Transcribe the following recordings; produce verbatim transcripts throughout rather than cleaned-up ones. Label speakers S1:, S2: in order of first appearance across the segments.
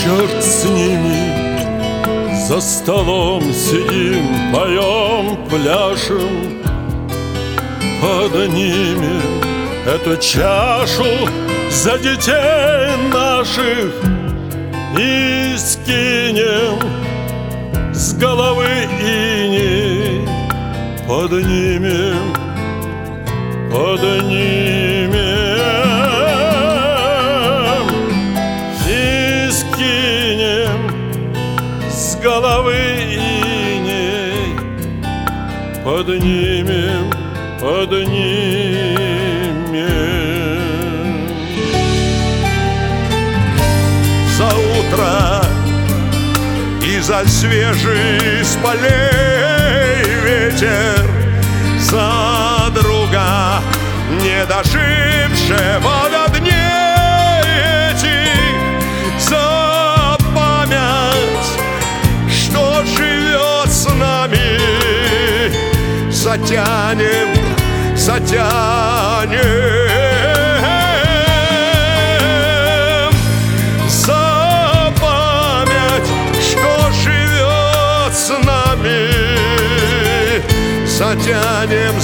S1: черт с ними, за столом сидим, поем, пляшем. Под ними эту чашу за детей наших и скинем с головы иней. Поднимем, поднимем и скинем с головы иней. Поднимем, поднимем.
S2: За утро и за свежий с полей ветер, за друга, не дожившего до дней этих, за память, что живет с нами. Затянем, затянем за память, что живет с нами. Затянем,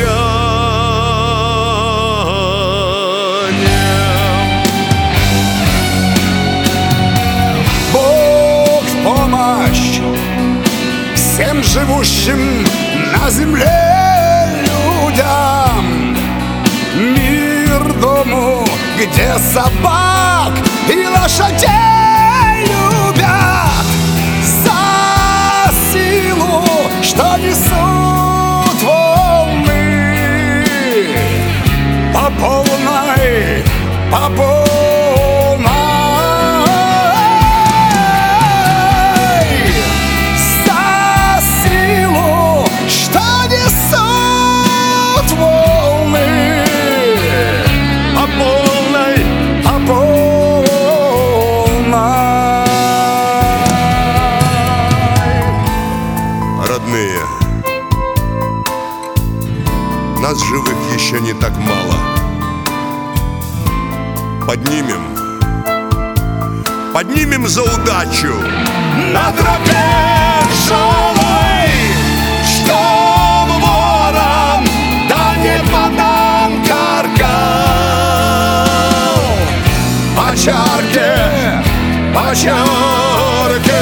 S2: затянем.
S3: Бог в помощь всем живущим на земле людям, мир дому, где собак и лошадей любят, за силу, что несут волны по полной, по полной.
S2: Родные, нас живых еще не так мало. Поднимем, поднимем за удачу
S3: На тропе тяжелой, чтоб ворон, да не по нам каркал. По чарке, по чарке,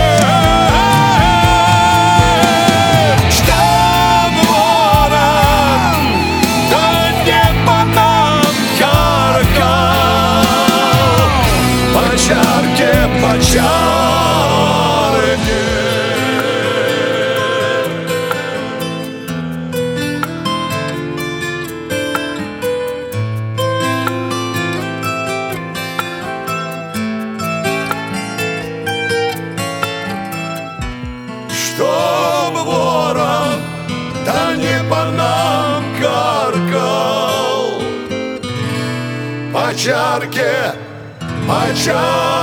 S3: чтоб ворон, да не по нам каркал. По чарке, по чарке. Чтоб ворон, да не по нам каркал. По чарке, по чарке.